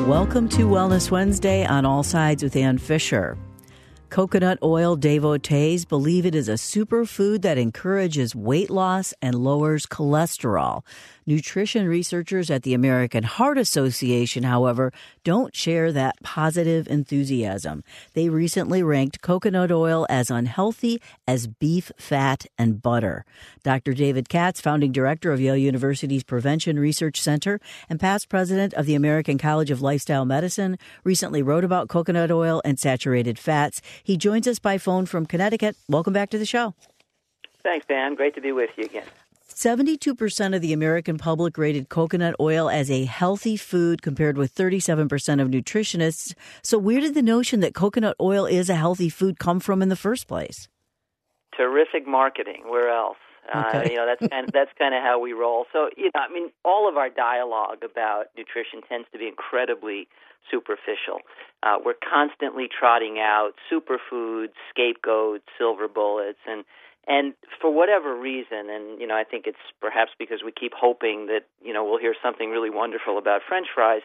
Welcome to Wellness Wednesday on All Sides with Ann Fisher. Coconut oil devotees believe it is a superfood that encourages weight loss and lowers cholesterol. Nutrition researchers at the American Heart Association, however, don't share that positive enthusiasm. They recently ranked coconut oil as unhealthy as beef fat and butter. Dr. David Katz, founding director of Yale University's Prevention Research Center and past president of the American College of Lifestyle Medicine, recently wrote about coconut oil and saturated fats. He joins us by phone from Connecticut. Welcome back to the show. Thanks, Dan. Great to be with you again. 72% of the American public rated coconut oil as a healthy food compared with 37% of nutritionists. So where did the notion that coconut oil is a healthy food come from in the first place? Terrific marketing. Where else? Okay. That's kind of how we roll. So, all of our dialogue about nutrition tends to be incredibly superficial. We're constantly trotting out superfoods, scapegoats, silver bullets, and for whatever reason, and I think it's perhaps because we keep hoping that we'll hear something really wonderful about French fries.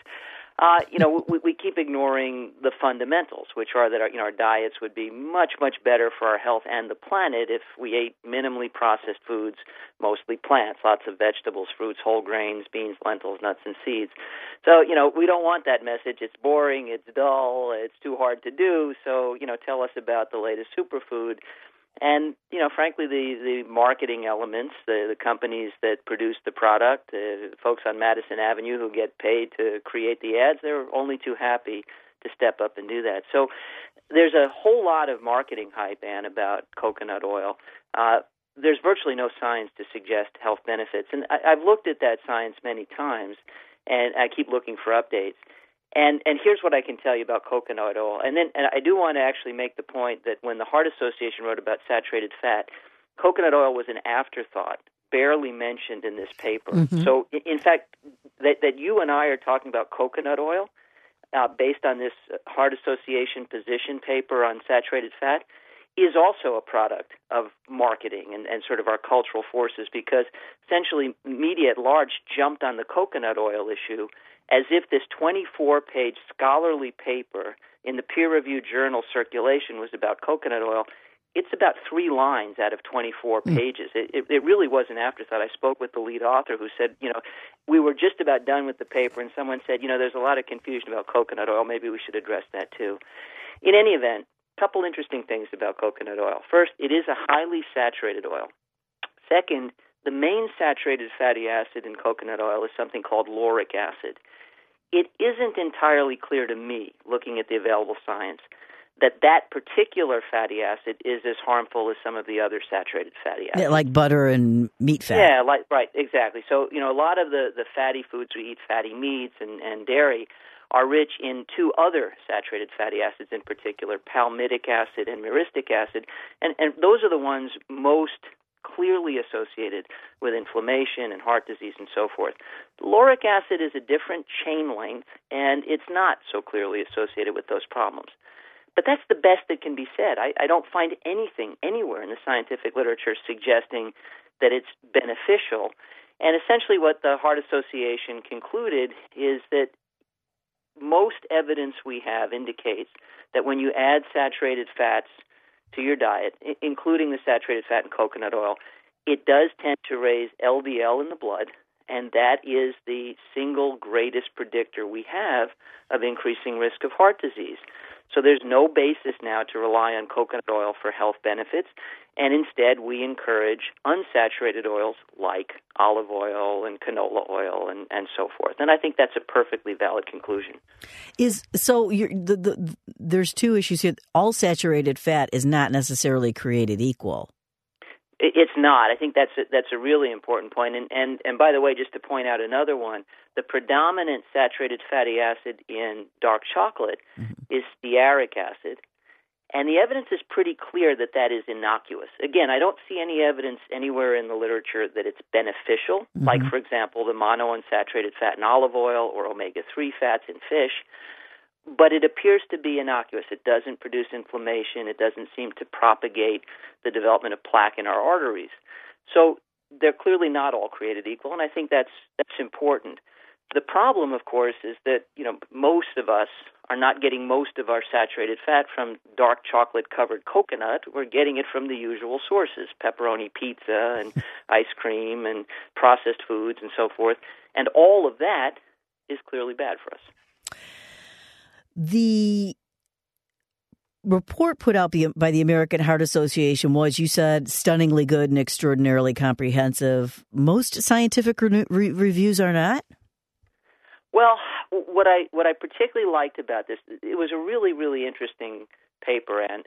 We keep ignoring the fundamentals, which are that our diets would be much, much better for our health and the planet if we ate minimally processed foods, mostly plants, lots of vegetables, fruits, whole grains, beans, lentils, nuts, and seeds. So, we don't want that message. It's boring, it's dull, it's too hard to do. So, tell us about the latest superfood. And, frankly, the marketing elements, the companies that produce the product, folks on Madison Avenue who get paid to create the ads, they're only too happy to step up and do that. So there's a whole lot of marketing hype, Ann, about coconut oil. There's virtually no science to suggest health benefits. And I've looked at that science many times, and I keep looking for updates. And here's what I can tell you about coconut oil. And I do want to actually make the point that when the Heart Association wrote about saturated fat, coconut oil was an afterthought, barely mentioned in this paper. Mm-hmm. So, in fact, that you and I are talking about coconut oil based on this Heart Association position paper on saturated fat is also a product of marketing and sort of our cultural forces, because essentially media at large jumped on the coconut oil issue as if this 24-page scholarly paper in the peer-reviewed journal Circulation was about coconut oil. It's about 3 lines out of 24 pages. It really was an afterthought. I spoke with the lead author who said, we were just about done with the paper, and someone said, there's a lot of confusion about coconut oil. Maybe we should address that too. In any event, a couple interesting things about coconut oil. First, it is a highly saturated oil. Second, the main saturated fatty acid in coconut oil is something called lauric acid. It isn't entirely clear to me, looking at the available science, that particular fatty acid is as harmful as some of the other saturated fatty acids. Yeah, like butter and meat fat. Yeah, right, exactly. So, a lot of the fatty foods we eat, fatty meats and dairy, are rich in 2 other saturated fatty acids in particular, palmitic acid and myristic acid, and those are the ones most clearly associated with inflammation and heart disease and so forth. Lauric acid is a different chain length, and it's not so clearly associated with those problems. But that's the best that can be said. I don't find anything anywhere in the scientific literature suggesting that it's beneficial. And essentially what the Heart Association concluded is that most evidence we have indicates that when you add saturated fats to your diet, including the saturated fat in coconut oil, it does tend to raise LDL in the blood, and that is the single greatest predictor we have of increasing risk of heart disease. So there's no basis now to rely on coconut oil for health benefits, and instead we encourage unsaturated oils like olive oil and canola oil and so forth. And I think that's a perfectly valid conclusion. There's 2 issues here. All saturated fat is not necessarily created equal. It's not. I think that's a really important point. And by the way, just to point out another one, the predominant saturated fatty acid in dark chocolate is stearic acid. And the evidence is pretty clear that is innocuous. Again, I don't see any evidence anywhere in the literature that it's beneficial, like, for example, the monounsaturated fat in olive oil or omega-3 fats in fish. But it appears to be innocuous. It doesn't produce inflammation. It doesn't seem to propagate the development of plaque in our arteries. So they're clearly not all created equal, and I think that's important. The problem, of course, is that, most of us are not getting most of our saturated fat from dark chocolate-covered coconut. We're getting it from the usual sources, pepperoni pizza and ice cream and processed foods and so forth. And all of that is clearly bad for us. The report put out by the American Heart Association was, you said, stunningly good and extraordinarily comprehensive. Most scientific reviews are not? Well, what I particularly liked about this, it was a really, really interesting paper, and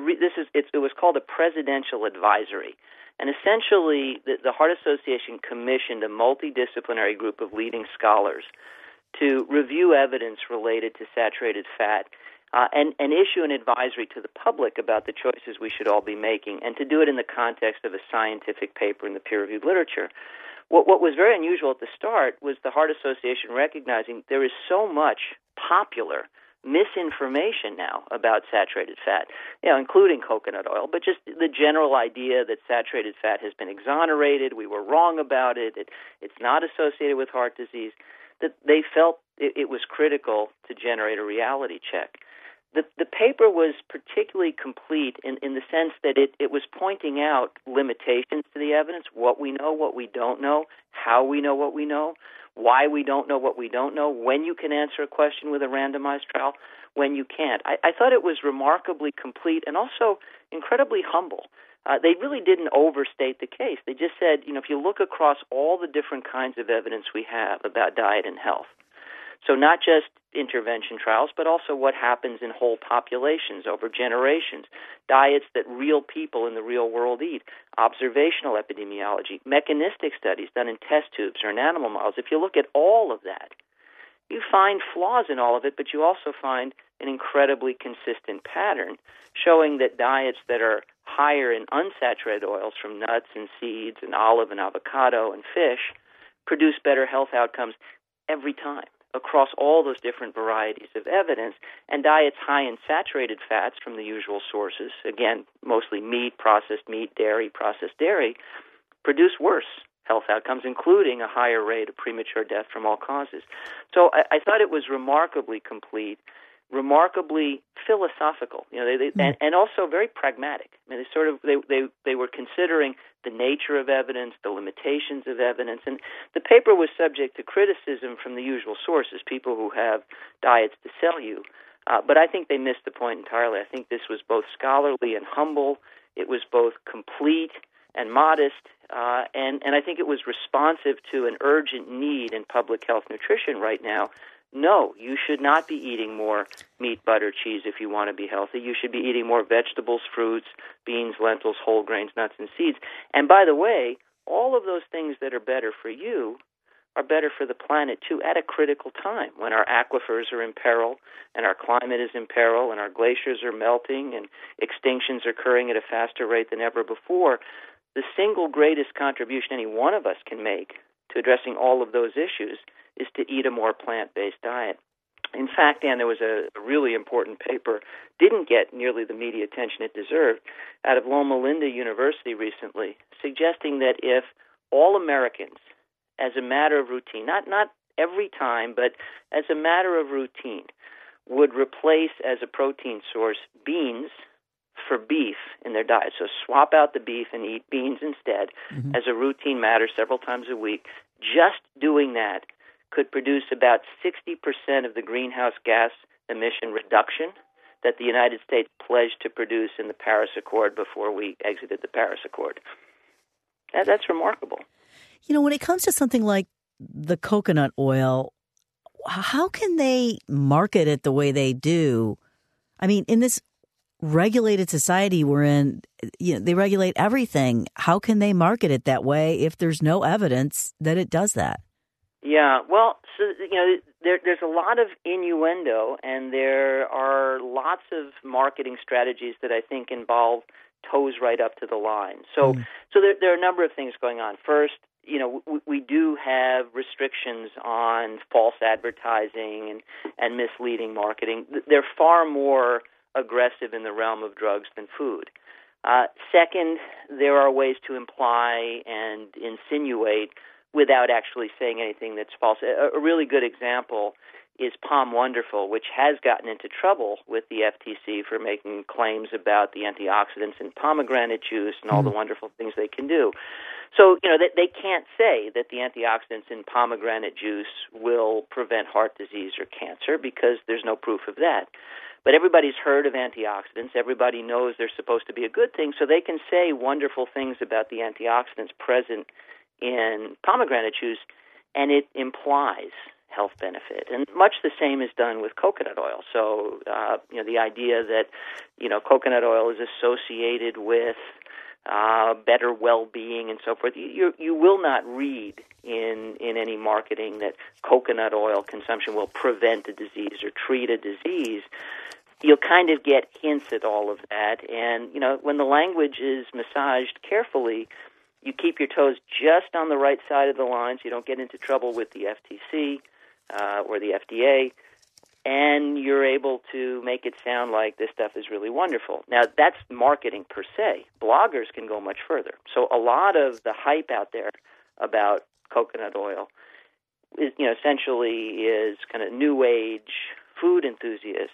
it was called a presidential advisory. And essentially, the Heart Association commissioned a multidisciplinary group of leading scholars to review evidence related to saturated fat and issue an advisory to the public about the choices we should all be making, and to do it in the context of a scientific paper in the peer-reviewed literature. What was very unusual at the start was the Heart Association recognizing there is so much popular misinformation now about saturated fat, including coconut oil, but just the general idea that saturated fat has been exonerated, we were wrong about it, it's not associated with heart disease, that they felt it was critical to generate a reality check. The paper was particularly complete in the sense that it was pointing out limitations to the evidence, what we know, what we don't know, how we know what we know, why we don't know what we don't know, when you can answer a question with a randomized trial, when you can't. I thought it was remarkably complete and also incredibly humble. They really didn't overstate the case. They just said, if you look across all the different kinds of evidence we have about diet and health, so not just intervention trials, but also what happens in whole populations over generations, diets that real people in the real world eat, observational epidemiology, mechanistic studies done in test tubes or in animal models. If you look at all of that, you find flaws in all of it, but you also find an incredibly consistent pattern showing that diets that are higher in unsaturated oils from nuts and seeds and olive and avocado and fish produce better health outcomes every time, across all those different varieties of evidence, and diets high in saturated fats from the usual sources, again, mostly meat, dairy, processed dairy, produce worse health outcomes, including a higher rate of premature death from all causes. So I thought it was remarkably complete, remarkably philosophical, and also very pragmatic. I mean, they were considering the nature of evidence, the limitations of evidence, and the paper was subject to criticism from the usual sources, people who have diets to sell you. But I think they missed the point entirely. I think this was both scholarly and humble. It was both complete and modest, and I think it was responsive to an urgent need in public health nutrition right now. No, you should not be eating more meat, butter, cheese if you want to be healthy. You should be eating more vegetables, fruits, beans, lentils, whole grains, nuts, and seeds. And by the way, all of those things that are better for you are better for the planet, too, at a critical time when our aquifers are in peril and our climate is in peril and our glaciers are melting and extinctions are occurring at a faster rate than ever before. The single greatest contribution any one of us can make to addressing all of those issues is to eat a more plant-based diet. In fact, Dan, there was a really important paper, didn't get nearly the media attention it deserved, out of Loma Linda University recently, suggesting that if all Americans, as a matter of routine, not every time, but as a matter of routine, would replace as a protein source beans for beef in their diet. So swap out the beef and eat beans instead as a routine matter several times a week. Just doing that could produce about 60% of the greenhouse gas emission reduction that the United States pledged to produce in the Paris Accord before we exited the Paris Accord. That's remarkable. When it comes to something like the coconut oil, how can they market it the way they do? I mean, in this regulated society we're in, they regulate everything. How can they market it that way if there's no evidence that it does that? Yeah, well, so, there's a lot of innuendo, and there are lots of marketing strategies that I think involve toes right up to the line. So there are a number of things going on. First, we do have restrictions on false advertising and misleading marketing. They're far more aggressive in the realm of drugs than food. Second, there are ways to imply and insinuate without actually saying anything that's false. A really good example is Palm Wonderful, which has gotten into trouble with the FTC for making claims about the antioxidants in pomegranate juice and all the wonderful things they can do. So, they can't say that the antioxidants in pomegranate juice will prevent heart disease or cancer because there's no proof of that. But everybody's heard of antioxidants. Everybody knows they're supposed to be a good thing, so they can say wonderful things about the antioxidants present in pomegranate juice, and it implies health benefit. And much the same is done with coconut oil. So, the idea that, coconut oil is associated with better well-being and so forth. You will not read in any marketing that coconut oil consumption will prevent a disease or treat a disease. You'll kind of get hints at all of that. And, when the language is massaged carefully, you keep your toes just on the right side of the line so you don't get into trouble with the FTC or the FDA, and you're able to make it sound like this stuff is really wonderful. Now, that's marketing per se. Bloggers can go much further. So a lot of the hype out there about coconut oil is, essentially is kind of new age food enthusiasts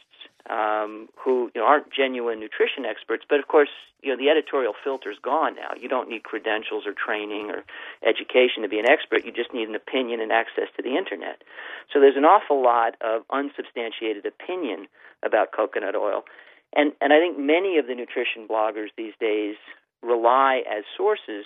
who aren't genuine nutrition experts. But of course, the editorial filter's gone now. You don't need credentials or training or education to be an expert. You just need an opinion and access to the internet. So there's an awful lot of unsubstantiated opinion about coconut oil. And I think many of the nutrition bloggers these days rely as sources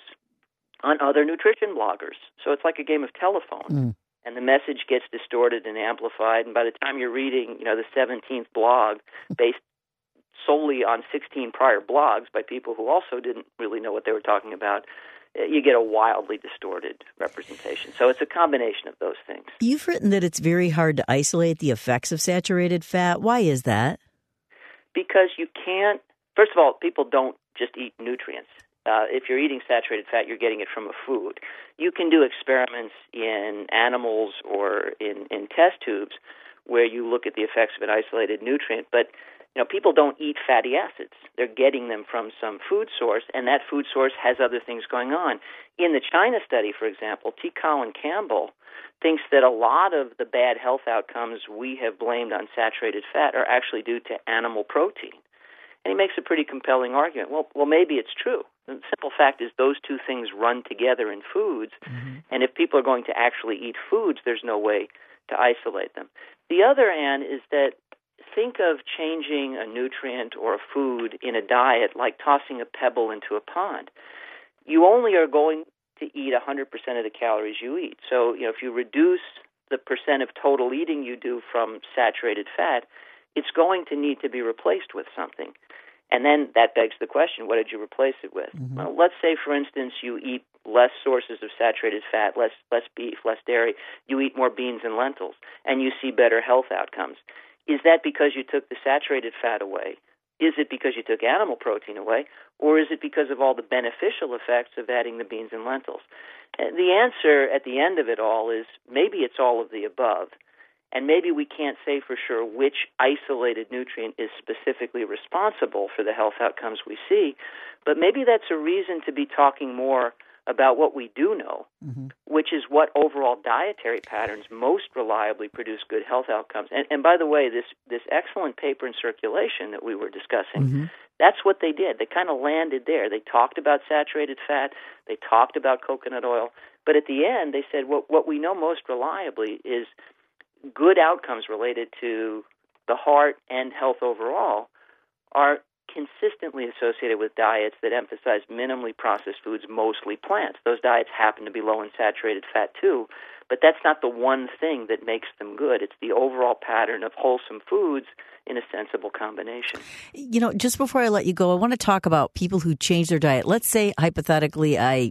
on other nutrition bloggers. So it's like a game of telephone. And the message gets distorted and amplified, and by the time you're reading, the 17th blog based solely on 16 prior blogs by people who also didn't really know what they were talking about, you get a wildly distorted representation. So it's a combination of those things. You've written that it's very hard to isolate the effects of saturated fat. Why is that? Because you can't, first of all, people don't just eat nutrients. If you're eating saturated fat, you're getting it from a food. You can do experiments in animals or in test tubes where you look at the effects of an isolated nutrient, but people don't eat fatty acids. They're getting them from some food source, and that food source has other things going on. In the China study, for example, T. Colin Campbell thinks that a lot of the bad health outcomes we have blamed on saturated fat are actually due to animal protein. And he makes a pretty compelling argument. Well, maybe it's true. The simple fact is those two things run together in foods, and if people are going to actually eat foods, there's no way to isolate them. The other, Anne, is that think of changing a nutrient or a food in a diet like tossing a pebble into a pond. You only are going to eat 100% of the calories you eat. So, if you reduce the percent of total eating you do from saturated fat, it's going to need to be replaced with something. And then that begs the question, what did you replace it with? Well, let's say, for instance, you eat less sources of saturated fat, less beef, less dairy. You eat more beans and lentils, and you see better health outcomes. Is that because you took the saturated fat away? Is it because you took animal protein away? Or is it because of all the beneficial effects of adding the beans and lentils? And the answer at the end of it all is maybe it's all of the above. And maybe we can't say for sure which isolated nutrient is specifically responsible for the health outcomes we see, but maybe that's a reason to be talking more about what we do know, which is what overall dietary patterns most reliably produce good health outcomes. And by the way, this excellent paper in Circulation that we were discussing, that's what they did. They kind of landed there. They talked about saturated fat. They talked about coconut oil. But at the end, they said what we know most reliably is good outcomes related to the heart and health overall are consistently associated with diets that emphasize minimally processed foods, mostly plants. Those diets happen to be low in saturated fat too, but that's not the one thing that makes them good. It's the overall pattern of wholesome foods in a sensible combination. Just before I let you go, I want to talk about people who change their diet. Let's say, hypothetically, I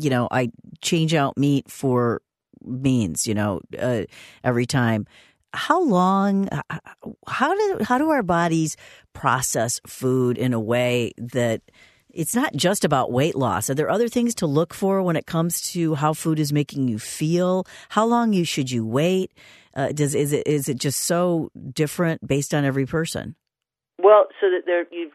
change out meat for beans, every time. How long, how do our bodies process food in a way that it's not just about weight loss? Are there other things to look for when it comes to how food is making you feel? How long should you wait? Is it just so different based on every person? Well, so that you've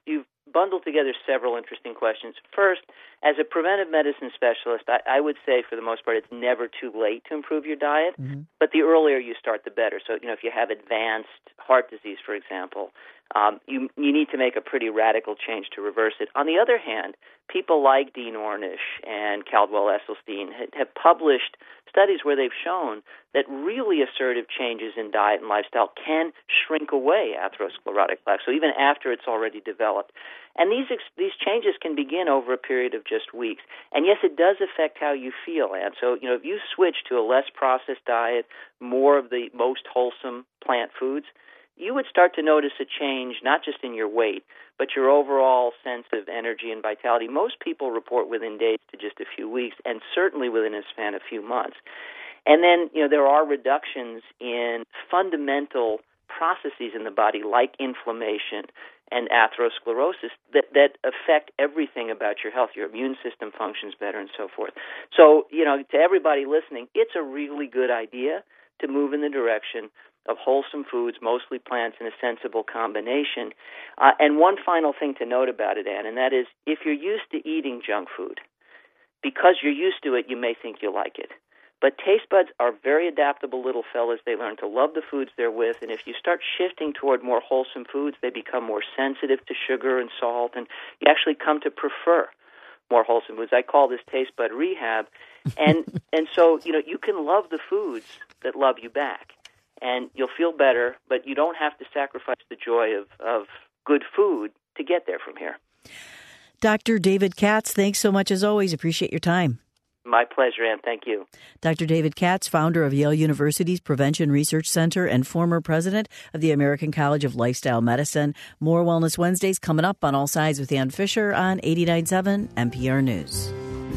bundle together several interesting questions. First, as a preventive medicine specialist, I would say for the most part it's never too late to improve your diet, but the earlier you start, the better. So, if you have advanced heart disease, for example, you need to make a pretty radical change to reverse it. On the other hand, people like Dean Ornish and Caldwell Esselstyn have published studies where they've shown that really assertive changes in diet and lifestyle can shrink away atherosclerotic plaque, so even after it's already developed. And these changes can begin over a period of just weeks. And yes, it does affect how you feel, Ann. So, if you switch to a less processed diet, more of the most wholesome plant foods, you would start to notice a change not just in your weight, but your overall sense of energy and vitality. Most people report within days to just a few weeks, and certainly within a span of a few months. And then, there are reductions in fundamental processes in the body like inflammation and atherosclerosis that affect everything about your health. Your immune system functions better and so forth. So, to everybody listening, it's a really good idea to move in the direction of wholesome foods, mostly plants, in a sensible combination. And one final thing to note about it, Ann, and that is if you're used to eating junk food, because you're used to it, you may think you like it. But taste buds are very adaptable little fellas. They learn to love the foods they're with, and if you start shifting toward more wholesome foods, they become more sensitive to sugar and salt, and you actually come to prefer more wholesome foods. I call this taste bud rehab. And so, you can love the foods that love you back, and you'll feel better, but you don't have to sacrifice the joy of good food to get there from here. Dr. David Katz, thanks so much as always. Appreciate your time. My pleasure, Ann. Thank you. Dr. David Katz, founder of Yale University's Prevention Research Center and former president of the American College of Lifestyle Medicine. More Wellness Wednesdays coming up on All Sides with Ann Fisher on 89.7 NPR News.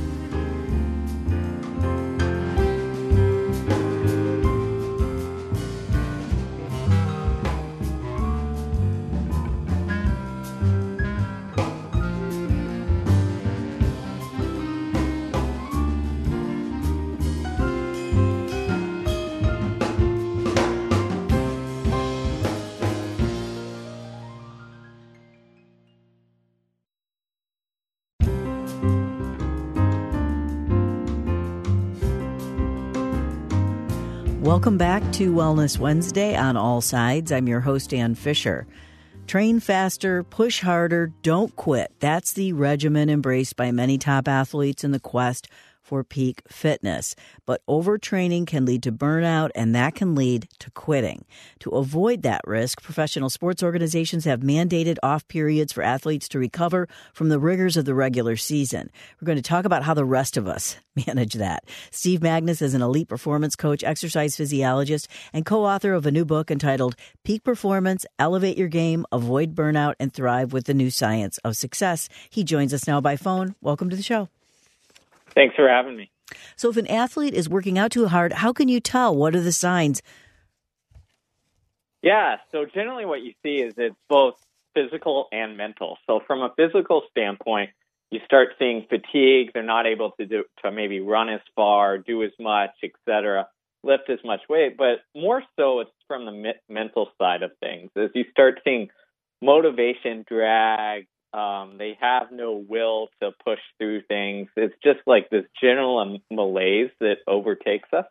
Welcome back to Wellness Wednesday on All Sides. I'm your host, Ann Fisher. Train faster, push harder, don't quit. That's the regimen embraced by many top athletes in the quest for peak fitness. But overtraining can lead to burnout, and that can lead to quitting. To avoid that risk, professional sports organizations have mandated off periods for athletes to recover from the rigors of the regular season. We're going to talk about how the rest of us manage that. Steve Magnus is an elite performance coach, exercise physiologist, and co-author of a new book entitled Peak Performance, Elevate Your Game, Avoid Burnout, and Thrive with the New Science of Success. He joins us now by phone. Welcome to the show. Thanks for having me. So if an athlete is working out too hard, how can you tell? What are the signs? Yeah, so generally what you see is it's both physical and mental. So from a physical standpoint, you start seeing fatigue. They're not able to maybe run as far, do as much, etc., lift as much weight. But more so it's from the mental side of things. As you start seeing motivation drag, they have no will to push through things. It's just like this general malaise that overtakes us.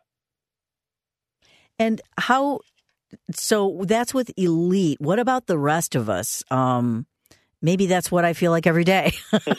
And so that's with elite. What about the rest of us? Maybe that's what I feel like every day.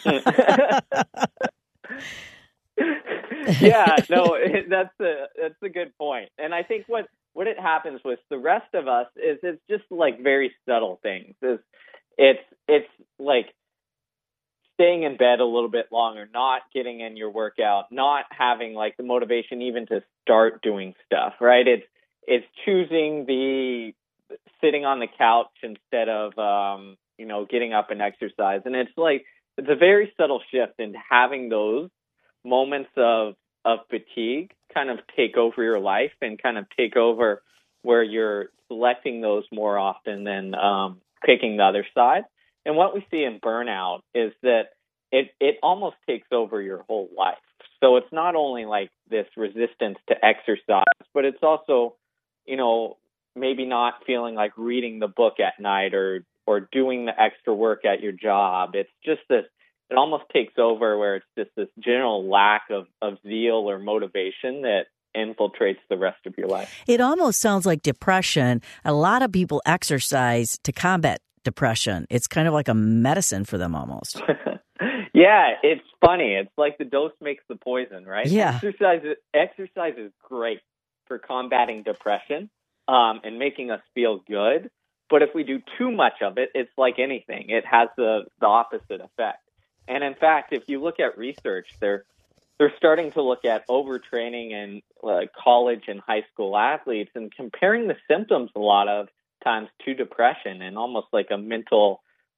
Yeah, no, that's a good point. And I think what it happens with the rest of us is it's just like very subtle things. It's like staying in bed a little bit longer, not getting in your workout, not having like the motivation even to start doing stuff, right? It's choosing the sitting on the couch instead of, getting up and exercise. And it's a very subtle shift in having those moments of fatigue kind of take over your life and kind of take over where you're selecting those more often than picking the other side. And what we see in burnout is that it almost takes over your whole life. So it's not only like this resistance to exercise, but it's also, maybe not feeling like reading the book at night or or doing the extra work at your job. It's just this, it almost takes over where it's just this general lack of zeal or motivation that infiltrates the rest of your life. It almost sounds like depression. A lot of people exercise to combat depression. It's kind of like a medicine for them almost. Yeah, it's funny. It's like the dose makes the poison, right? Yeah. Exercise is great for combating depression and making us feel good. But if we do too much of it, it's like anything. It has the opposite effect. And in fact, if you look at research, they're starting to look at overtraining in college and high school athletes and comparing the symptoms a lot of times to depression and almost like a mental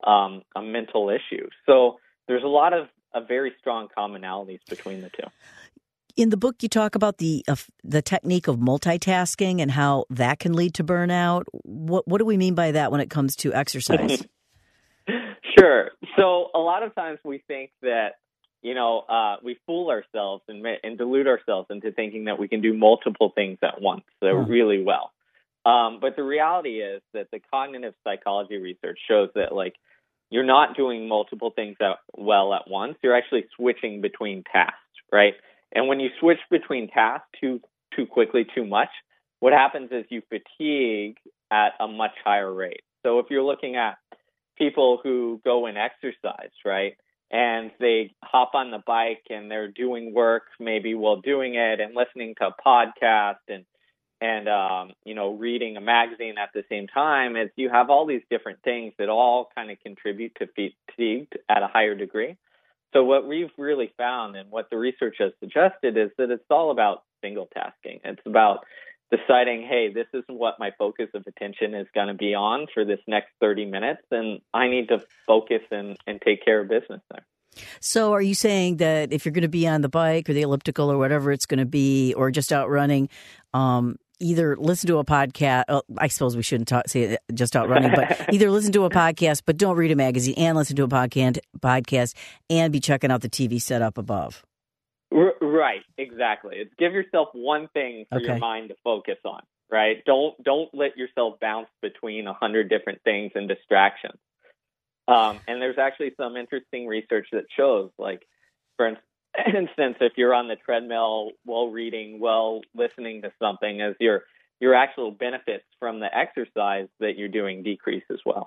issue. So there's a lot of very strong commonalities between the two. In the book, you talk about the technique of multitasking and how that can lead to burnout. What do we mean by that when it comes to exercise? Sure. So a lot of times we think that, we fool ourselves and delude ourselves into thinking that we can do multiple things at once really well. But the reality is that the cognitive psychology research shows that, you're not doing multiple things well at once. You're actually switching between tasks, right? And when you switch between tasks too quickly, too much, what happens is you fatigue at a much higher rate. So if you're looking at people who go and exercise, right, and they hop on the bike and they're doing work maybe while doing it and listening to a podcast and reading a magazine at the same time, is you have all these different things that all kind of contribute to fatigue at a higher degree. So what we've really found and what the research has suggested is that it's all about single tasking. It's about deciding, hey, this is what my focus of attention is going to be on for this next 30 minutes, and I need to focus and take care of business there. So are you saying that if you're going to be on the bike or the elliptical or whatever it's going to be, or just out running, either listen to a podcast. Oh, I suppose we shouldn't say just out running, but either listen to a podcast, but don't read a magazine, and listen to a podcast, and be checking out the TV set up above. Right, exactly. It's give yourself one thing for your mind to focus on. Right? Don't let yourself bounce between 100 different things and distractions. And there's actually some interesting research that shows, for instance, if you're on the treadmill while reading, while listening to something, as your actual benefits from the exercise that you're doing decrease as well.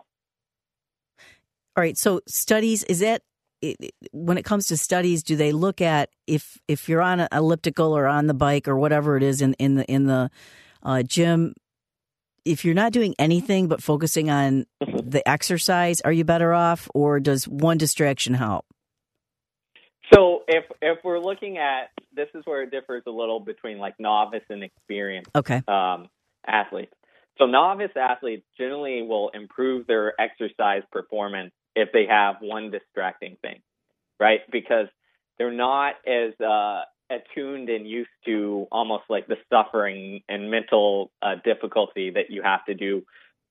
All right. So studies, when it comes to studies, do they look at if you're on an elliptical or on the bike or whatever it is in the gym? If you're not doing anything but focusing on the exercise, are you better off, or does one distraction help? So if we're looking at, this is where it differs a little between novice and experienced athletes. So novice athletes generally will improve their exercise performance if they have one distracting thing, right? Because they're not as attuned and used to almost like the suffering and mental difficulty that you have to do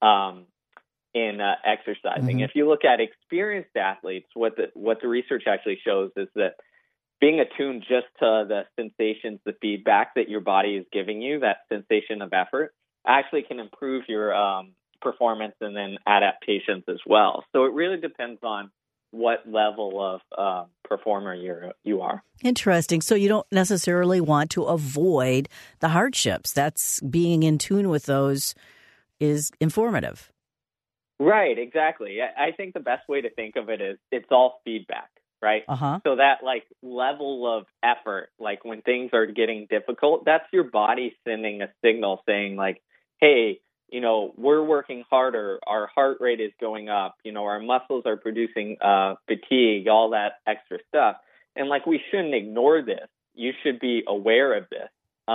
in exercising. Mm-hmm. If you look at experienced athletes, what the research actually shows is that being attuned just to the sensations, the feedback that your body is giving you, that sensation of effort, actually can improve your performance and then adaptations as well. So it really depends on what level of performer you are. Interesting. So you don't necessarily want to avoid the hardships. That's being in tune with those is informative. Right, exactly. I think the best way to think of it is it's all feedback, right? Uh-huh. So that level of effort, when things are getting difficult, that's your body sending a signal saying hey, we're working harder. Our heart rate is going up. Our muscles are producing fatigue, all that extra stuff. And we shouldn't ignore this. You should be aware of this.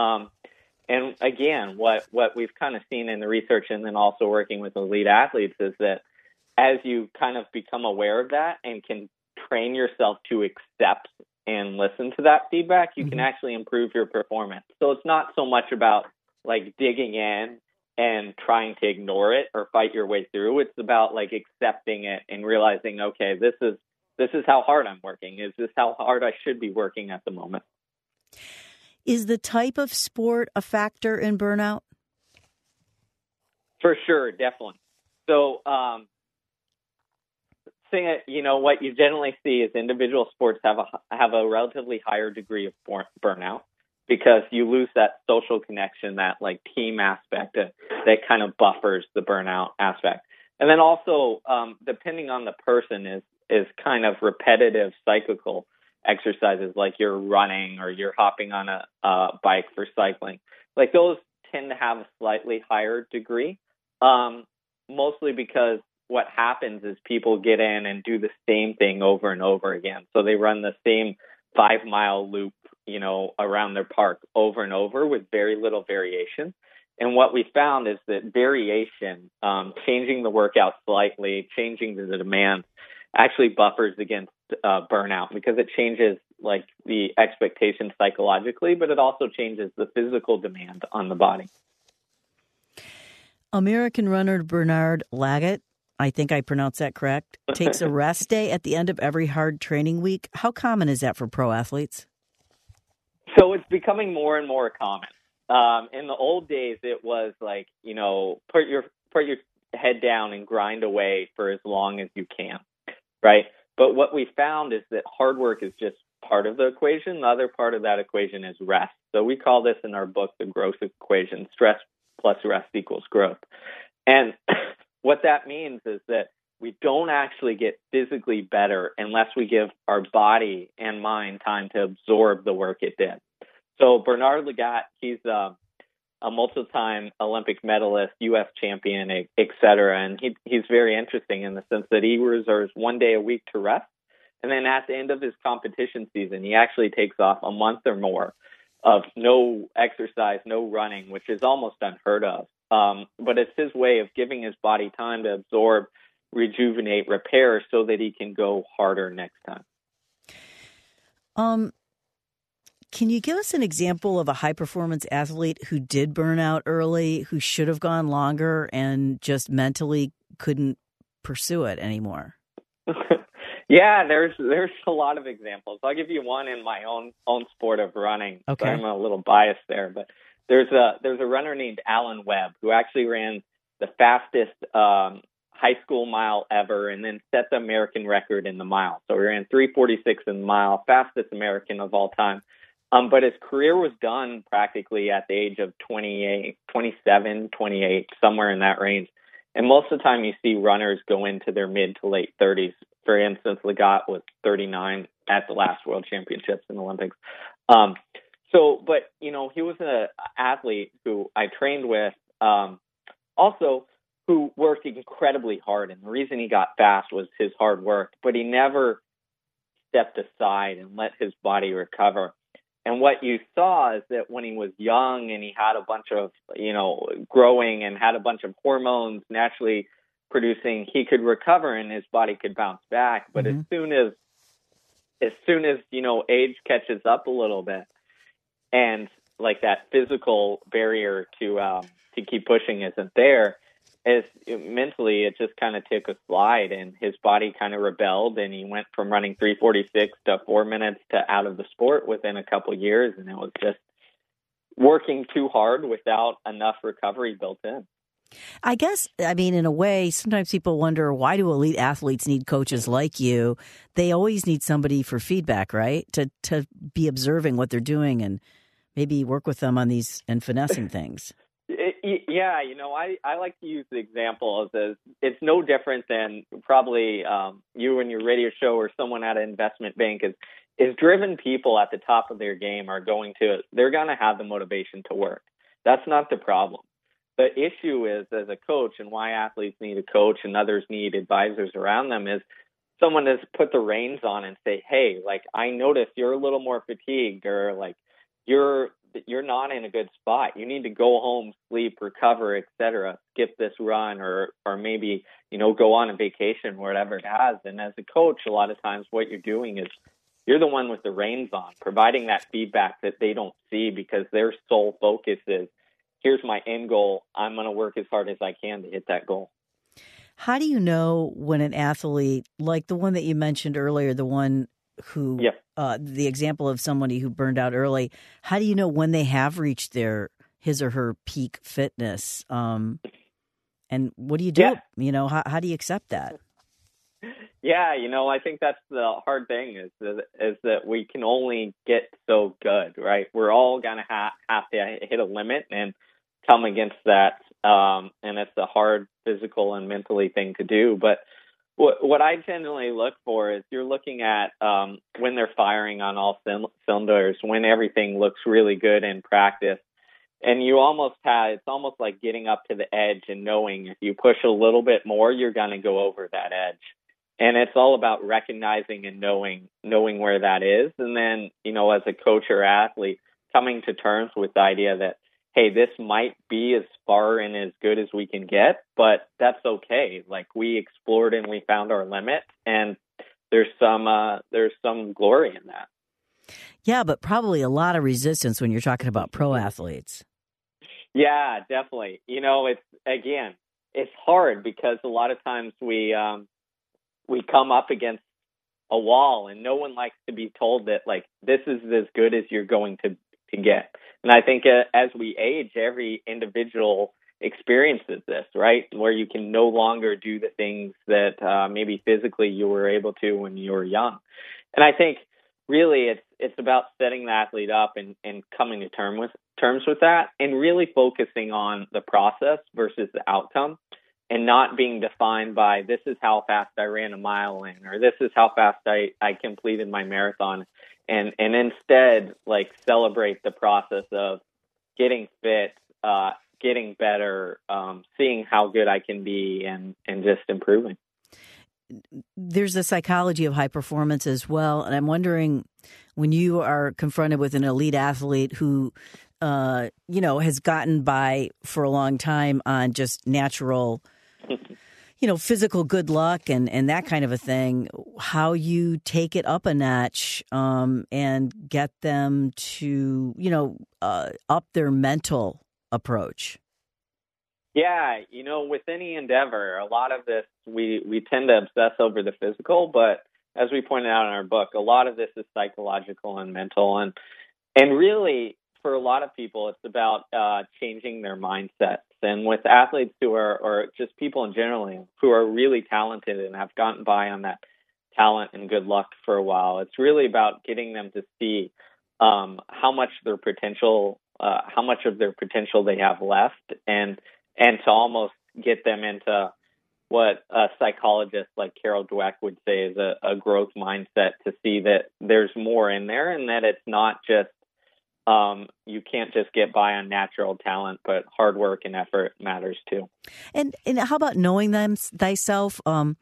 And again, what we've kind of seen in the research and then also working with elite athletes is that as you kind of become aware of that and can train yourself to accept and listen to that feedback, you can actually improve your performance. So it's not so much about digging in and trying to ignore it or fight your way through. It's about accepting it and realizing, okay, this is how hard I'm working. Is this how hard I should be working at the moment? Is the type of sport a factor in burnout? For sure, definitely. So thing that, what you generally see is individual sports have a relatively higher degree of burnout because you lose that social connection, that like team aspect that kind of buffers the burnout aspect. And then also, depending on the person, is kind of repetitive cyclical exercises like you're running or you're hopping on a bike for cycling. Like those tend to have a slightly higher degree, mostly because what happens is people get in and do the same thing over and over again. So they run the same 5-mile loop, around their park over and over with very little variation. And what we found is that variation, changing the workout slightly, changing the demand, actually buffers against burnout because it changes like the expectation psychologically, but it also changes the physical demand on the body. American runner Bernard Lagat, I think I pronounced that correct, takes a rest day at the end of every hard training week. How common is that for pro athletes? So it's becoming more and more common. In the old days, it was like, put your head down and grind away for as long as you can, right? But what we found is that hard work is just part of the equation. The other part of that equation is rest. So we call this in our book the growth equation: stress plus rest equals growth. And what that means is that we don't actually get physically better unless we give our body and mind time to absorb the work it did. So Bernard Lagat, he's a multiple-time Olympic medalist, U.S. champion, et cetera. And he's very interesting in the sense that he reserves 1 day a week to rest. And then at the end of his competition season, he actually takes off a month or more of no exercise, no running, which is almost unheard of. But it's his way of giving his body time to absorb, rejuvenate, repair so that he can go harder next time. Can you give us an example of a high-performance athlete who did burn out early, who should have gone longer and just mentally couldn't pursue it anymore? Yeah, there's a lot of examples. I'll give you one in my own sport of running. Okay. So I'm a little biased there, but there's a runner named Alan Webb who actually ran the fastest high school mile ever and then set the American record in the mile. So he ran 3:46 in the mile, fastest American of all time. But his career was done practically at the age of 28, 27, 28, somewhere in that range. And most of the time you see runners go into their mid to late 30s. For instance, Lagat was 39 at the last World Championships and Olympics. But he was an athlete who I trained with, also who worked incredibly hard. And the reason he got fast was his hard work, but he never stepped aside and let his body recover. And what you saw is that when he was young and he had a bunch of, growing and had a bunch of hormones naturally producing, he could recover and his body could bounce back. But as soon as age catches up a little bit and like that physical barrier to keep pushing isn't there, mentally it just kind of took a slide and his body kind of rebelled and he went from running 3:46 to 4 minutes to out of the sport within a couple of years. And it was just working too hard without enough recovery built in. I guess, in a way, sometimes people wonder, why do elite athletes need coaches like you? They always need somebody for feedback, right? To be observing what they're doing and maybe work with them on these and finessing things. Yeah, I like to use the example of this. It's no different than probably you and your radio show or someone at an investment bank is driven people at the top of their game they're going to have the motivation to work. That's not the problem. The issue is, as a coach, and why athletes need a coach and others need advisors around them, is someone to put the reins on and say, hey, like, I notice you're a little more fatigued, or like you're not in a good spot. You need to go home, sleep, recover, etc. Skip this run, or maybe, go on a vacation, whatever it has. And as a coach, a lot of times what you're doing is you're the one with the reins on, providing that feedback that they don't see because their sole focus is, here's my end goal. I'm going to work as hard as I can to hit that goal. How do you know when an athlete, like the one that you mentioned earlier, the one who, the example of somebody who burned out early, how do you know when they have reached his or her peak fitness? And what do you do? Yeah. How do you accept that? Yeah, I think that's the hard thing is that we can only get so good, right? We're all gonna have to hit a limit and come against that, and it's a hard physical and mentally thing to do. But what I generally look for is you're looking at when they're firing on all cylinders, when everything looks really good in practice, and it's almost like getting up to the edge and knowing if you push a little bit more, you're gonna go over that edge. And it's all about recognizing and knowing where that is. And then, as a coach or athlete, coming to terms with the idea that, hey, this might be as far and as good as we can get, but that's okay. Like, we explored and we found our limit, and there's some glory in that. Yeah, but probably a lot of resistance when you're talking about pro athletes. Yeah, definitely. It's hard because a lot of times we come up against a wall, and no one likes to be told that, like, this is as good as you're going to get. And I think as we age, every individual experiences this, right? Where you can no longer do the things that maybe physically you were able to when you were young. And I think really it's about setting the athlete up and coming to terms with that, and really focusing on the process versus the outcome. And not being defined by, this is how fast I ran a mile in, or this is how fast I completed my marathon. And instead, like, celebrate the process of getting fit, getting better, seeing how good I can be, and just improving. There's the psychology of high performance as well. And I'm wondering, when you are confronted with an elite athlete who, has gotten by for a long time on just natural physical good luck and that kind of a thing, how you take it up a notch and get them to, up their mental approach. Yeah, with any endeavor, a lot of this, we tend to obsess over the physical, but as we pointed out in our book, a lot of this is psychological and mental. And really, for a lot of people, it's about changing their mindsets. And with athletes who are, or just people in general, who are really talented and have gotten by on that talent and good luck for a while, it's really about getting them to see how much of their potential they have left, and to almost get them into what a psychologist like Carol Dweck would say is a growth mindset, to see that there's more in there, and that it's not just you can't just get by on natural talent, but hard work and effort matters too. And how about knowing thyself?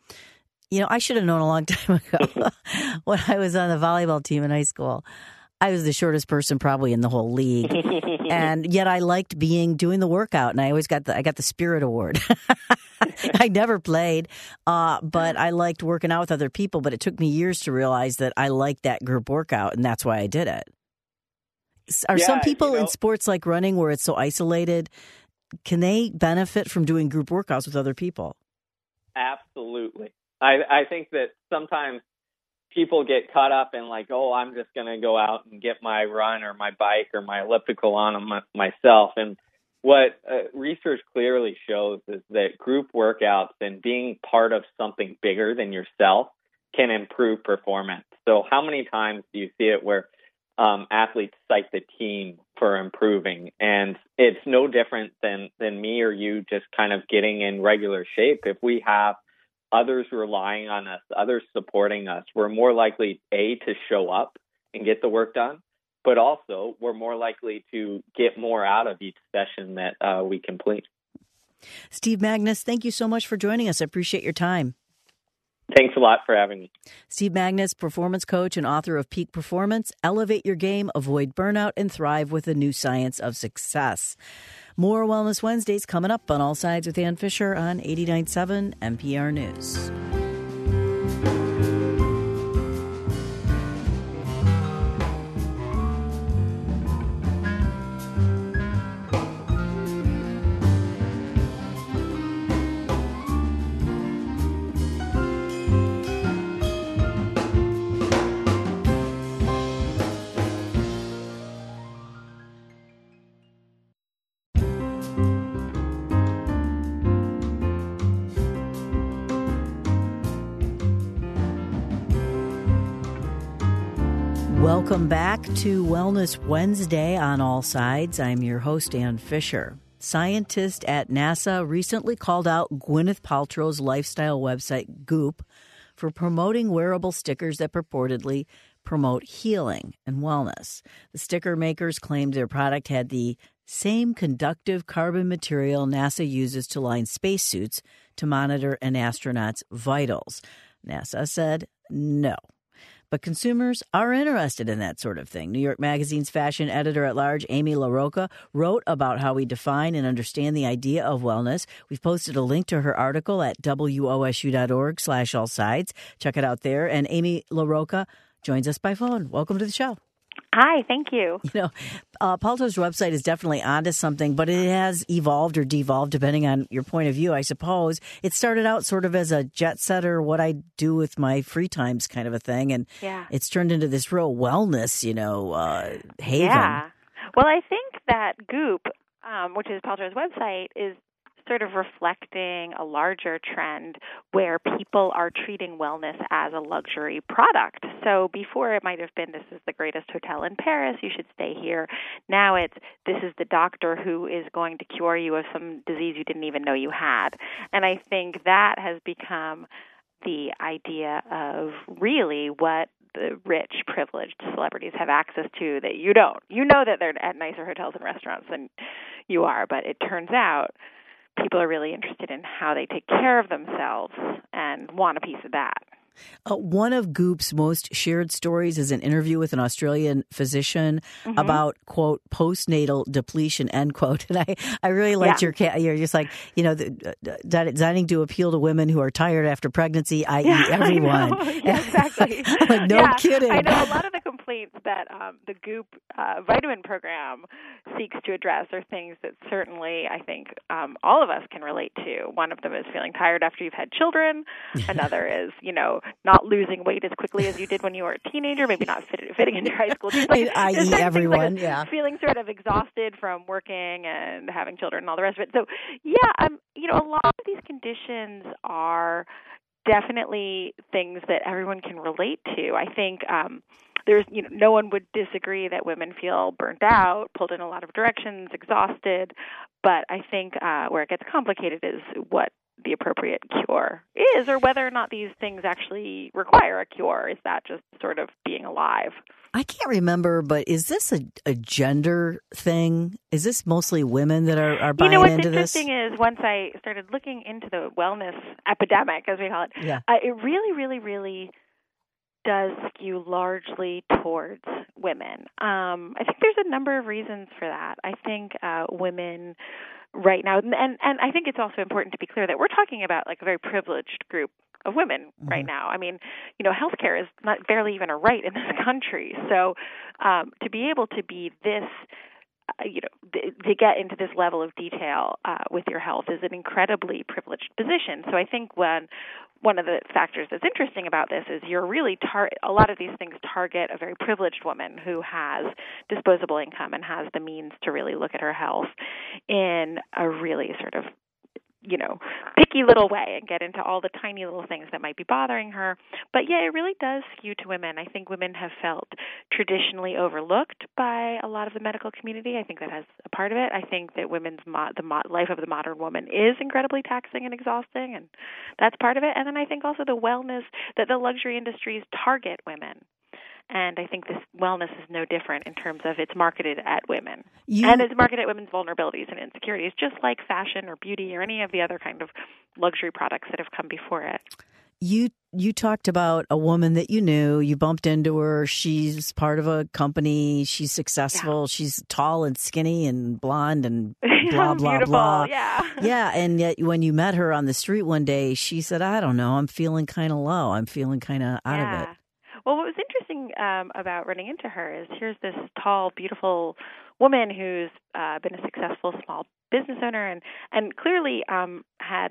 I should have known a long time ago when I was on the volleyball team in high school. I was the shortest person probably in the whole league, and yet I liked doing the workout, and I always got the Spirit Award. I never played, but I liked working out with other people. But it took me years to realize that I liked that group workout, and that's why I did it. Are some people in sports like running, where it's so isolated, can they benefit from doing group workouts with other people? Absolutely. I think that sometimes people get caught up in, like, oh, I'm just going to go out and get my run or my bike or my elliptical on myself. And what research clearly shows is that group workouts and being part of something bigger than yourself can improve performance. So how many times do you see it where athletes cite the team for improving? And it's no different than me or you just kind of getting in regular shape. If we have others relying on us, others supporting us, we're more likely, to show up and get the work done, but also we're more likely to get more out of each session that we complete. Steve Magness, thank you so much for joining us. I appreciate your time. Thanks a lot for having me. Steve Magness, performance coach and author of Peak Performance, Elevate Your Game, Avoid Burnout, and Thrive with the New Science of Success. More Wellness Wednesdays coming up on All Sides with Ann Fisher on 89.7 NPR News. Welcome back to Wellness Wednesday on All Sides. I'm your host, Ann Fisher. Scientists at NASA recently called out Gwyneth Paltrow's lifestyle website, Goop, for promoting wearable stickers that purportedly promote healing and wellness. The sticker makers claimed their product had the same conductive carbon material NASA uses to line spacesuits to monitor an astronaut's vitals. NASA said no. But consumers are interested in that sort of thing. New York Magazine's fashion editor-at-large, Amy LaRocca, wrote about how we define and understand the idea of wellness. We've posted a link to her article at wosu.org/allsides. Check it out there. And Amy LaRocca joins us by phone. Welcome to the show. Hi, thank you. You know, Paltrow's website is definitely onto something, but it has evolved or devolved depending on your point of view, I suppose. It started out sort of as a jet setter, what I do with my free times kind of a thing, and it's turned into this real wellness, haven. Yeah. Well, I think that Goop, which is Paltrow's website, is sort of reflecting a larger trend where people are treating wellness as a luxury product. So before it might have been, this is the greatest hotel in Paris, you should stay here. Now it's, this is the doctor who is going to cure you of some disease you didn't even know you had. And I think that has become the idea of really what the rich, privileged celebrities have access to that you don't. You know that they're at nicer hotels and restaurants than you are, but it turns out people are really interested in how they take care of themselves and want a piece of that. One of Goop's most shared stories is an interview with an Australian physician about, quote, postnatal depletion, end quote. And I really liked you're just like, designing to appeal to women who are tired after pregnancy, i.e. everyone. Yeah, exactly. Like, no kidding. I know a lot of the complaints that the Goop vitamin program seeks to address are things that certainly I think all of us can relate to. One of them is feeling tired after you've had children. Another is, not losing weight as quickly as you did when you were a teenager, maybe not fitting into high school. I.e. everyone, feeling sort of exhausted from working and having children and all the rest of it. So, a lot of these conditions are definitely things that everyone can relate to. I think there's, no one would disagree that women feel burnt out, pulled in a lot of directions, exhausted. But I think where it gets complicated is what the appropriate cure is, or whether or not these things actually require a cure. Is that just sort of being alive? I can't remember, but is this a gender thing? Is this mostly women that are buying into this? What's interesting is once I started looking into the wellness epidemic, as we call it, it really, really, really does skew largely towards women. I think there's a number of reasons for that. I think women right now, and I think it's also important to be clear that we're talking about like a very privileged group of women right now. I mean, healthcare is not barely even a right in this country. So to be able to be this, to get into this level of detail with your health is an incredibly privileged position. So I think one of the factors that's interesting about this is you're really a lot of these things target a very privileged woman who has disposable income and has the means to really look at her health in a really sort of picky little way and get into all the tiny little things that might be bothering her. But it really does skew to women. I think women have felt traditionally overlooked by a lot of the medical community. I think that has a part of it. I think that women's life of the modern woman is incredibly taxing and exhausting, and that's part of it. And then I think also the wellness that the luxury industries target women. And I think this wellness is no different in terms of it's marketed at women. And it's marketed at women's vulnerabilities and insecurities, just like fashion or beauty or any of the other kind of luxury products that have come before it. You talked about a woman that you knew. You bumped into her. She's part of a company. She's successful. Yeah. She's tall and skinny and blonde and blah, blah, beautiful. Blah. Yeah. And yet when you met her on the street one day, she said, I don't know, I'm feeling kind of low. I'm feeling kind of out of it. Well, what was interesting about running into her is here's this tall, beautiful woman who's been a successful small business owner and clearly had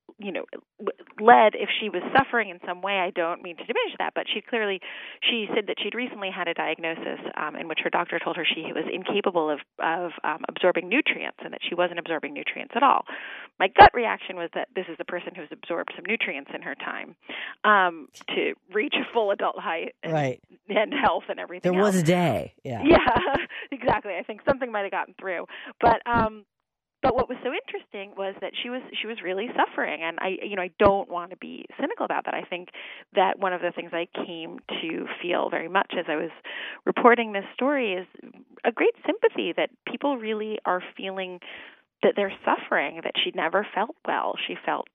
led, if she was suffering in some way, I don't mean to diminish that, but she said that she'd recently had a diagnosis in which her doctor told her she was incapable of absorbing nutrients and that she wasn't absorbing nutrients at all. My gut reaction was that this is a person who's absorbed some nutrients in her time to reach a full adult height and health and everything There was a day. Yeah. Yeah, exactly. I think something might have gotten through. But what was so interesting was that she was really suffering, and I don't want to be cynical about that. I think that one of the things I came to feel very much as I was reporting this story is a great sympathy that people really are feeling that they're suffering, that she never felt well. She felt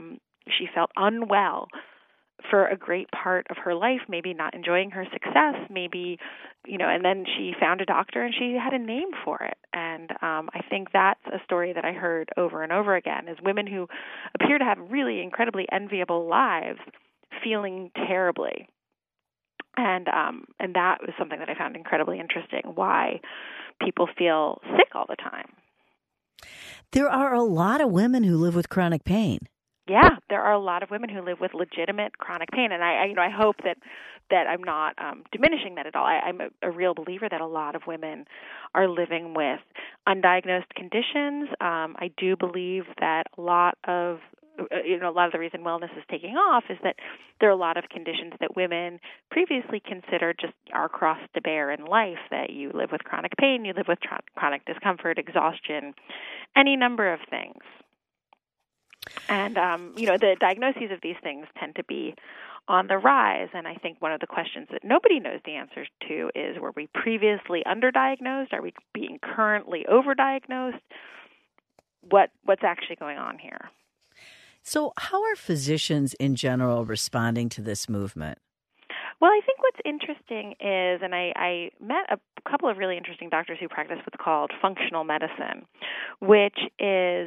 unwell for a great part of her life, maybe not enjoying her success, maybe, and then she found a doctor and she had a name for it. And I think that's a story that I heard over and over again, is women who appear to have really incredibly enviable lives feeling terribly. And that was something that I found incredibly interesting, why people feel sick all the time. There are a lot of women who live with chronic pain. Yeah, there are a lot of women who live with legitimate chronic pain, and I hope that I'm not diminishing that at all. I'm a real believer that a lot of women are living with undiagnosed conditions. I do believe that a lot of the reason wellness is taking off is that there are a lot of conditions that women previously considered just are cross to bear in life, that you live with chronic pain, you live with chronic discomfort, exhaustion, any number of things. And, the diagnoses of these things tend to be on the rise. And I think one of the questions that nobody knows the answers to is, were we previously underdiagnosed? Are we being currently overdiagnosed? What's actually going on here? So how are physicians in general responding to this movement? Well, I think what's interesting is, and I met a couple of really interesting doctors who practice what's called functional medicine, which is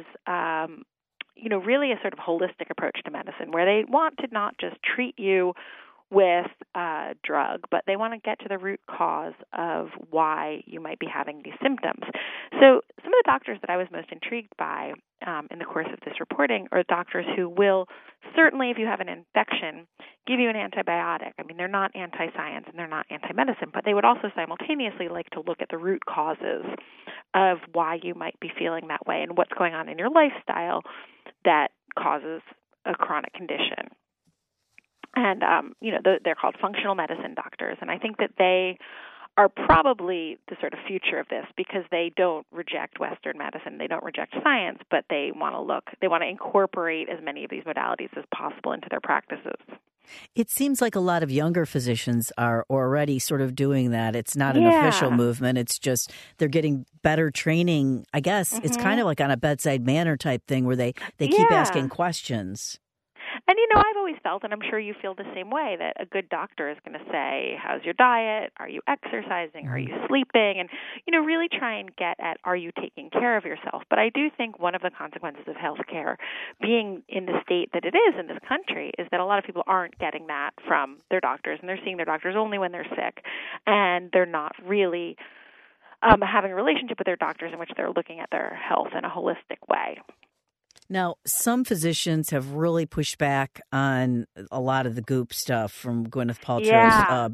really a sort of holistic approach to medicine, where they want to not just treat you with a drug, but they want to get to the root cause of why you might be having these symptoms. So some of the doctors that I was most intrigued by in the course of this reporting are doctors who will certainly, if you have an infection, give you an antibiotic. I mean, they're not anti-science and they're not anti-medicine, but they would also simultaneously like to look at the root causes of why you might be feeling that way and what's going on in your lifestyle that causes a chronic condition. And, they're called functional medicine doctors. And I think that they are probably the sort of future of this, because they don't reject Western medicine. They don't reject science, but they want to incorporate as many of these modalities as possible into their practices. It seems like a lot of younger physicians are already sort of doing that. It's not an official movement. It's just they're getting better training. I guess It's kind of like on a bedside manner type thing where they keep asking questions. And, I've always felt, and I'm sure you feel the same way, that a good doctor is going to say, how's your diet? Are you exercising? Are you sleeping? And, really try and get at, are you taking care of yourself? But I do think one of the consequences of healthcare being in the state that it is in this country is that a lot of people aren't getting that from their doctors, and they're seeing their doctors only when they're sick, and they're not really having a relationship with their doctors in which they're looking at their health in a holistic way. Now, some physicians have really pushed back on a lot of the goop stuff from Gwyneth Paltrow's.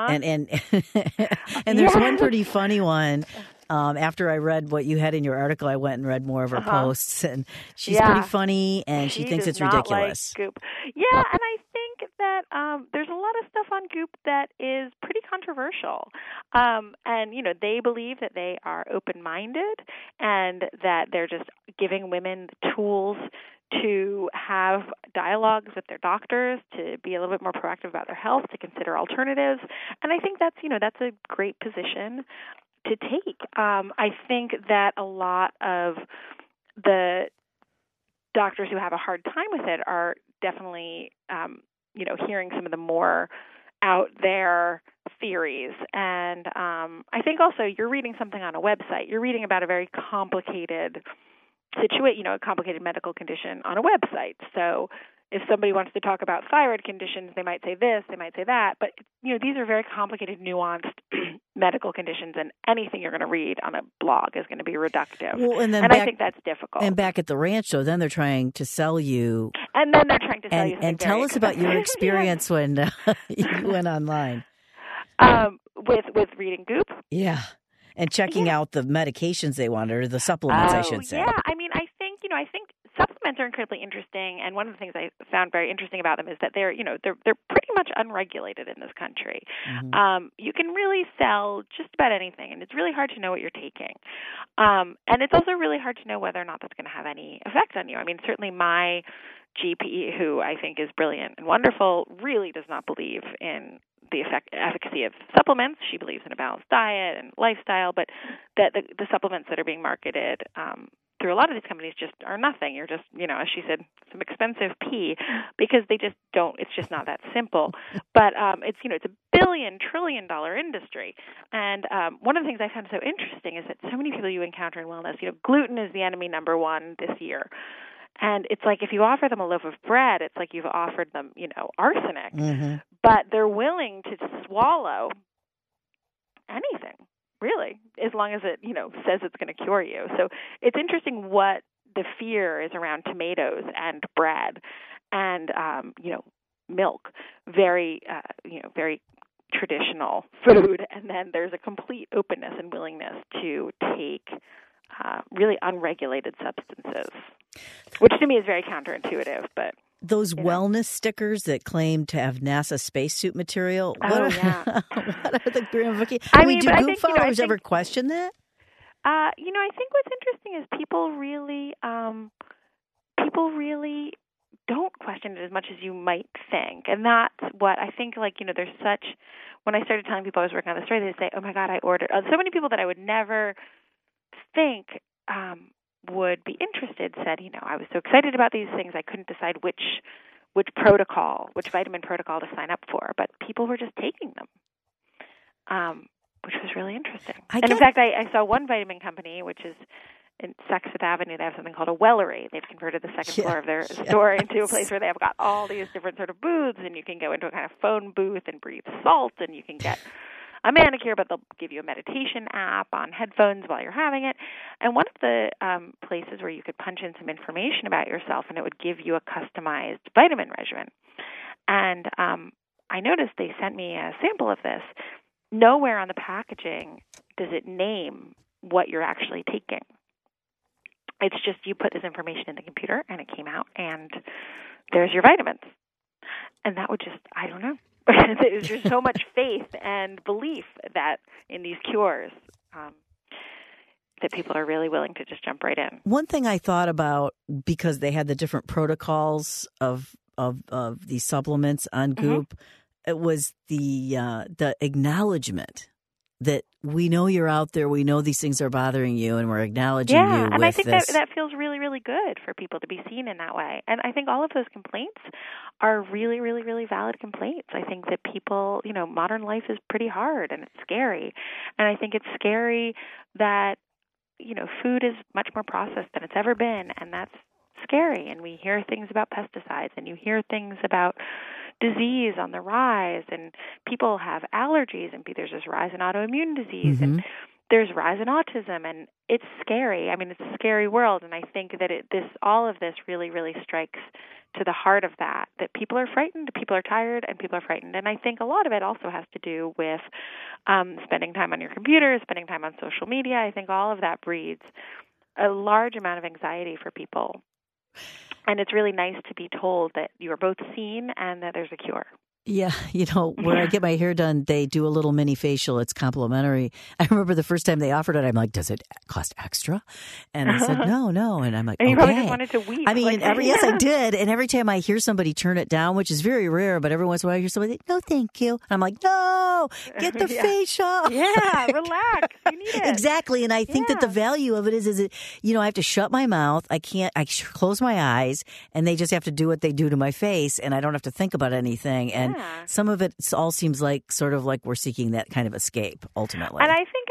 And there's one pretty funny one. After I read what you had in your article, I went and read more of her posts, and she's pretty funny, and she thinks it's ridiculous. Like Goop. Yeah, and I think that there's a lot of stuff on Goop that is pretty controversial. And, they believe that they are open-minded and that they're just giving women the tools to have dialogues with their doctors, to be a little bit more proactive about their health, to consider alternatives. And I think that's a great position to take. I think that a lot of the doctors who have a hard time with it are definitely, hearing some of the more out there theories. And I think also you're reading something on a website. You're reading about a very complicated situation, a complicated medical condition on a website. So if somebody wants to talk about thyroid conditions, they might say this, they might say that. But, these are very complicated, nuanced medical conditions, and anything you're going to read on a blog is going to be reductive. Well, and I think that's difficult. And back at the ranch, though, then they're trying to sell you. And then they're trying to sell you something And tell us about your experience when you went online. With reading Goop? Yeah. And checking out the medications they wanted, or the supplements, I should say. Yeah, I think supplements are incredibly interesting, and one of the things I found very interesting about them is that they're pretty much unregulated in this country. Mm-hmm. You can really sell just about anything, and it's really hard to know what you're taking. And it's also really hard to know whether or not that's going to have any effect on you. I mean, certainly my GP, who I think is brilliant and wonderful, really does not believe in the efficacy of supplements. She believes in a balanced diet and lifestyle, but that the supplements that are being marketed through a lot of these companies just are nothing. You're just, as she said, some expensive pee, because they just don't. It's just not that simple. But it's a $1 trillion industry, and one of the things I found so interesting is that so many people you encounter in wellness, gluten is the enemy number one this year. And it's like if you offer them a loaf of bread, it's like you've offered them, arsenic. Mm-hmm. But they're willing to swallow anything, really, as long as it, says it's going to cure you. So it's interesting what the fear is around tomatoes and bread and, milk. Very, very traditional food. And then there's a complete openness and willingness to take really unregulated substances, which to me is very counterintuitive. But those wellness stickers that claim to have NASA spacesuit material, what are the ramifications? Do Goop followers ever question that? I think what's interesting is people really don't question it as much as you might think, and that's what I think. There's such. When I started telling people I was working on the story, they'd say, "Oh my God, I ordered." So many people that I would never think would be interested said, I was so excited about these things I couldn't decide which vitamin protocol to sign up for, but people were just taking them, which was really interesting. In fact, I saw one vitamin company, which is in Saks Fifth Avenue. They have something called a Wellery. They've converted the second floor of their store into a place where they have got all these different sort of booths, and you can go into a kind of phone booth and breathe salt, and you can get a manicure, but they'll give you a meditation app on headphones while you're having it. And one of the places where you could punch in some information about yourself, and it would give you a customized vitamin regimen. And I noticed they sent me a sample of this. Nowhere on the packaging does it name what you're actually taking. It's just you put this information in the computer, and it came out, and there's your vitamins. And that would just, I don't know. There's just so much faith and belief that in these cures that people are really willing to just jump right in. One thing I thought about, because they had the different protocols of these supplements on Goop, it was the acknowledgement that we know you're out there, we know these things are bothering you, and we're acknowledging you with this. Yeah, and I think that feels really, really good for people to be seen in that way. And I think all of those complaints are really, really, really valid complaints. I think that people, modern life is pretty hard and it's scary. And I think it's scary that, food is much more processed than it's ever been, and that's scary. And we hear things about pesticides, and you hear things about disease on the rise, and people have allergies, and there's this rise in autoimmune disease, and there's rise in autism, and it's scary. I mean, it's a scary world, and I think that all of this really, really strikes to the heart of that people are frightened, people are tired, and people are frightened. And I think a lot of it also has to do with spending time on your computer, spending time on social media. I think all of that breeds a large amount of anxiety for people. And it's really nice to be told that you are both seen and that there's a cure. Yeah, when I get my hair done, they do a little mini facial. It's complimentary. I remember the first time they offered it, I'm like, does it cost extra? And they said, no. And I'm like, and okay. You probably just wanted to weep. I mean, yes, I did. And every time I hear somebody turn it down, which is very rare, but every once in a while I hear somebody, no, thank you. I'm like, no, get the facial. Yeah, relax. You need it. Exactly. And I think that the value of it is I have to shut my mouth. I close my eyes, and they just have to do what they do to my face, and I don't have to think about anything. And some of it all seems like sort of like we're seeking that kind of escape ultimately. And I think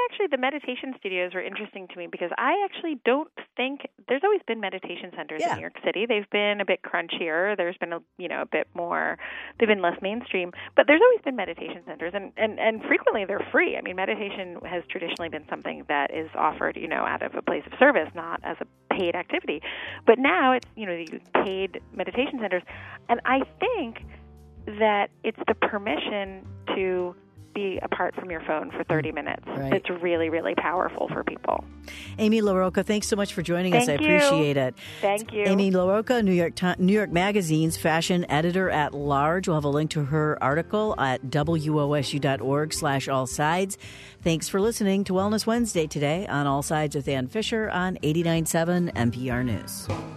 actually the meditation studios were interesting to me because I actually don't think there's always been meditation centers in New York City. They've been a bit crunchier. There's been a bit more. They've been less mainstream, but there's always been meditation centers, and frequently they're free. I mean, meditation has traditionally been something that is offered, out of a place of service, not as a paid activity. But now it's these paid meditation centers, and I think that it's the permission to be apart from your phone for 30 minutes. Right. That's really, really powerful for people. Amy LaRocca, thanks so much for joining us. I appreciate it. Thank you. Amy LaRocca, New York Magazine's fashion editor at large. We'll have a link to her article at wosu.org/allsides. Thanks for listening to Wellness Wednesday today on All Sides with Ann Fisher on 89.7 NPR News.